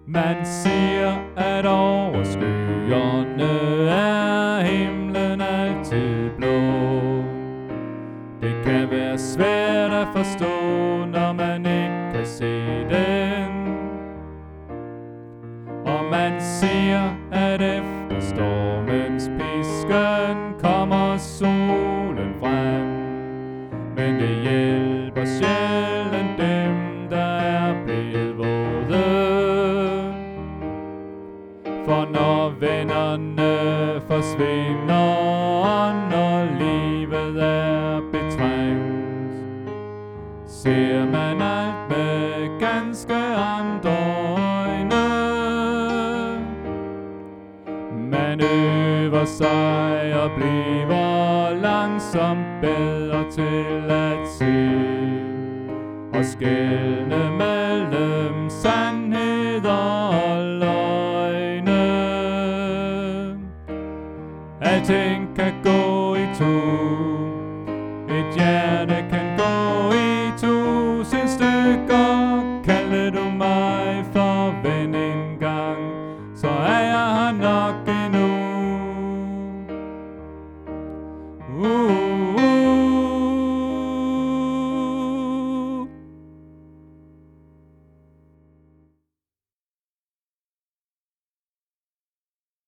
Man siger, at over skyerne er himlen altid blå. Det kan være svært at forstå, når man ikke kan se den. Og man siger, at efter stormens pisken kommer solen frem. Men det hjælper sjældent dem, der er blevet våde. For når vennerne forsvinder, og når livet er betrængt, ser man alt med ganske andre øjne. Man øver sig og bliver langsomt bedre til at se og skelne mellem sandheder og løgne. Alting kan gå i to, et hjerte kan gå i tusind stykker. Kalder du mig for ven engang, så er jeg her nok endnu.